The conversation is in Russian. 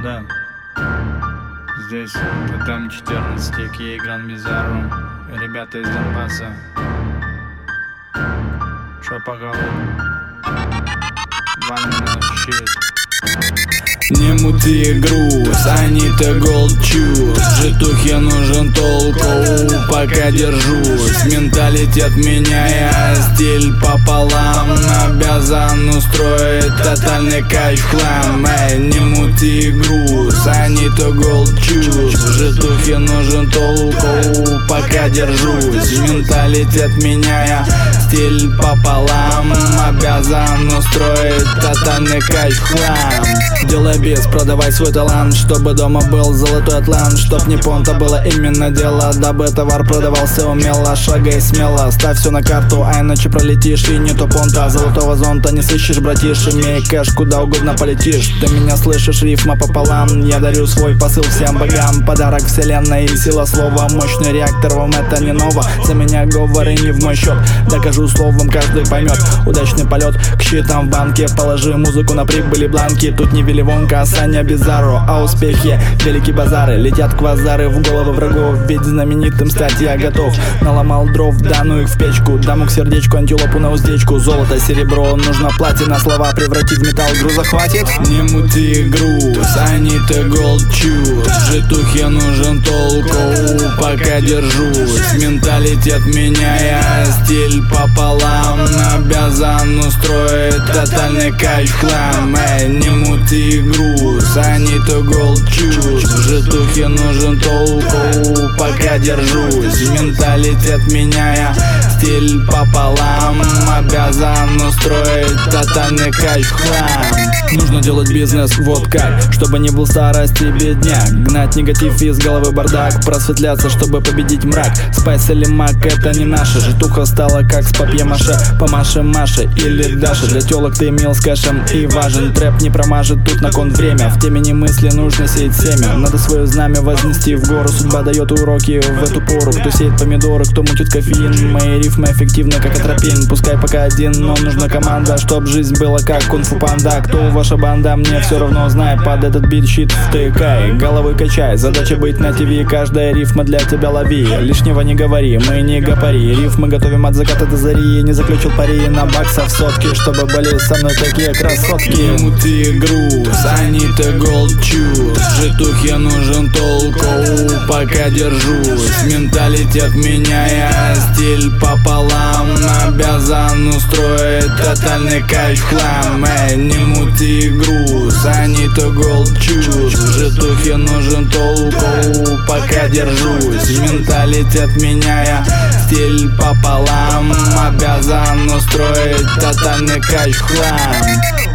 Да. Здесь ТТМ-14, Кей Гран Бизарро. Ребята из Донбасса. Чё погало? 2 минуты щит. Не мути груз, они-то голд чуз. Житухе нужен толку, пока держусь. Менталитет меняя, стиль пополам. Обязан устроить тотальный кайф хлам. Не мути груз, они-то голд чуз. Житухе нужен толку, пока держусь. Менталитет меняя, стиль пополам. Обязан устроить тотальный кайф хлам. Делай без, продавай свой талант, чтобы дома был золотой атлант. Чтоб не понта было именно дело, дабы товар продавался умело. Шагай смело, ставь все на карту, а иначе пролетишь. И не то понта, золотого зонта не сыщешь, братиш. Имей кэш, куда угодно полетишь. Ты меня слышишь, рифма пополам. Я дарю свой посыл всем богам. Подарок вселенной и сила слова. Мощный реактор, вам это не ново. За меня говори не в мой счет, докажу словом, каждый поймет. Удачный полет к счетам в банке. Положи музыку на прибыли бланки. Тут не Вилли Вонка, а Саня Бизарро. А успехи, великие базары. Летят квазары в головы врагов. Ведь знаменитым стать я готов. Наломал дров, да ну их в печку. Даму к сердечку, антилопу на уздечку. Золото, серебро, нужно платина. Слова превратить в металл, груза хватит. Не мути груз, они-то голд чуз. Житухе нужен толку, пока держусь. Менталитет меняя, стиль пополам. Обязан устроить тотальный кайф хлам. Не мути груз, они-то голд чуз. Житухе нужен толку, пока держусь. Менталитет меняя, стиль пополам. Обязан устроить тотальный кайф хлам. Нужно делать бизнес вот как, чтобы не был старости бедняк. Гнать негатив из головы бардак, просветляться, чтобы победить мрак. Спайс или мак, это не наше. Житуха стала как с папье-маше. Помашем Маше или Даше. Для телок ты мил с кэшем и важен. Трэп не промажет, тут на кон время. В теме не мысли, нужно сеять семя. Надо свое знамя вознести в гору. Судьба дает уроки в эту пору. Кто сеет помидоры, кто мутит кофеин. Мои рифмы эффективны, как атропин. Пускай пока один, но нужна команда, чтоб жизнь была как кунг-фу панда. Кто ваша банда, мне все равно, знай. Под этот бит щит втыкай, головой качай. Задача быть на ТВ, каждая рифма для тебя лови. Лишнего не говори, мы не гопари. Рифмы готовим от заката до зари. Не заключил пари на баксов сотки, чтобы были со мной такие красотки. Не мути груз, они-то голд чуз. Житухе нужен толку, пока держусь. Менталитет меняя, стиль пополам. Обязан устроить тотальный кайф хлам. Не мути груз, они-то голд чуз. Житухе нужен толку, пока держусь. Менталитет меняя, стиль пополам. Обязан устроить тотальный кайф хлам.